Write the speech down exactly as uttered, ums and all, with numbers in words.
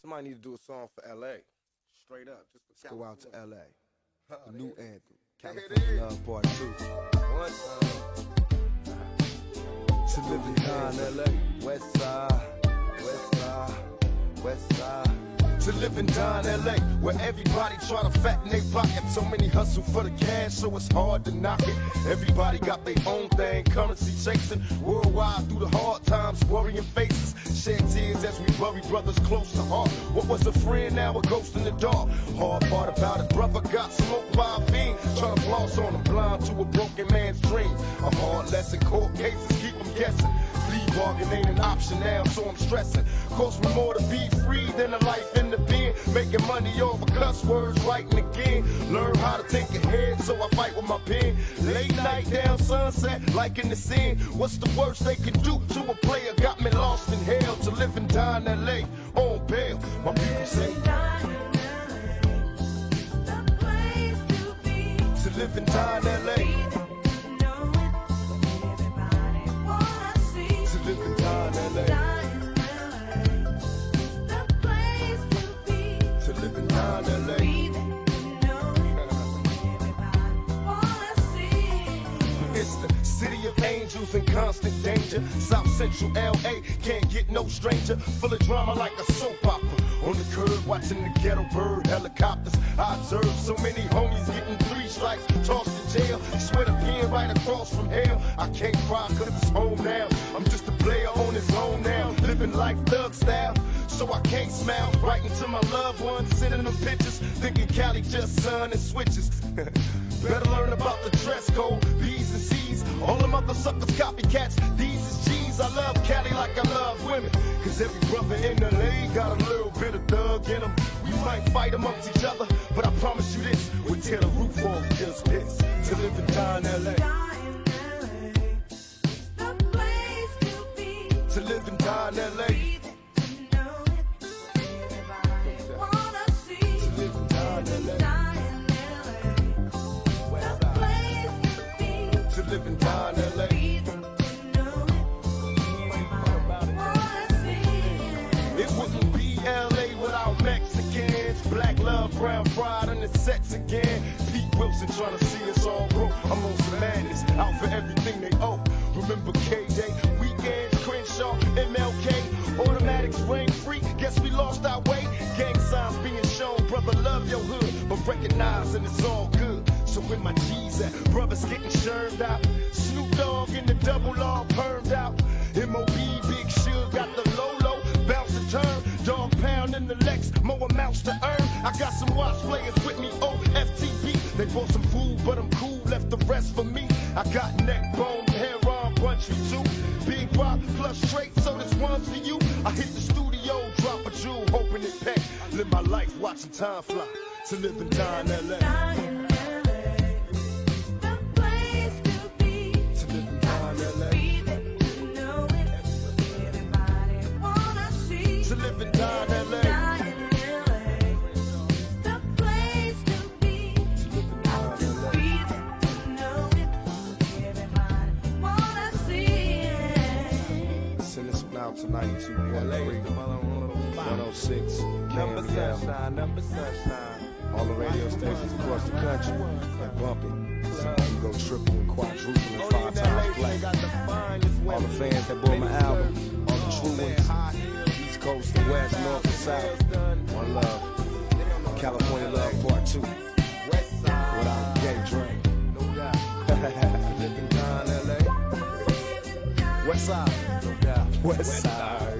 Somebody need to do a song for L A. Straight up. Just for Let's go out to L A. Oh, The new there it anthem. is. California Love Part two. One time. To live in Con L A. West side, west side, west side. To live in Don L A, where everybody try to fatten their pocket. So many hustle for the cash, so it's hard to knock it. Everybody got their own thing, currency chasing. Worldwide through the hard times, worrying faces. Shed tears as we bury brothers close to heart. What was a friend, now a ghost in the dark. Hard part about it, brother got smoked by a fiend. Trying to floss on him, blind to a broken man's dream. A hard lesson, court cases keep him guessing. Plea bargain ain't an option now, so I'm stressing. Cost me more to be free than a life in the pen. Making money over cuss words, writing again. Learn how to take a head, so I fight with my pen. Late night down sunset, like in the scene. What's the worst they can do to a player? Got me lost in hell to live and die in L A on bail. My people say to live and die in L A. To live and die in L A. To live and die in L A. It's the city of angels in constant danger. South Central L A can't get no stranger. Full of drama like a soap opera. On the curb watching the ghetto bird helicopters. I observe so many homies getting three strikes, tossed to jail. Sweat a pen right across from hell. I can't cry cause it's home now. I'm just a player on his own now. Living life thug style, so I can't smile. Writing to my loved ones, sending them pictures. Thinking Cali just sun and switches. Better learn about the dress code, B's and C's. All them other suckers copycats, these is G's. I love Cali like I love women, cause every brother in L A got a little bit of thug in them. We might fight amongst each other, but I promise you this, we'll tear the roof off just piss. To live and die in L A. To live and die in L A. Live and die in L A. It wouldn't be L A without Mexicans. Black love, brown pride on the sets again. Pete Wilson trying to see us all broke. I'm on some madness, out for everything they owe. Remember K-Day, weekends, Crenshaw, M L K. Automatics ring free, guess we lost our way. Gang signs being shown, brother love your hood, but recognizing it's all good. So where my G's at? Brothers getting churned out. Snoop Dogg in the double R permed out. M O B, Big Suge got the Lolo, bounce and turn. Dog pound in the Lex, more amounts to earn. I got some watch players with me, O F T B. They bought some food, but I'm cool, left the rest for me. I got neck bone, hair on, punchy too. Big rock plus straight, so this one's for you. I hit the studio, drop a jewel, hoping it pack. Live my life watching time fly. To live and die in L A. To ninety-two point three, one oh six, Number sunshine, number sunshine. all the radio stations across the country that bump it. So you go triple and quadruple and five times play. All the fans that bought my album, all the true ones, East Coast and West, North and South. One love, California Love Part two. Without Gay Drake. West Side. West Side.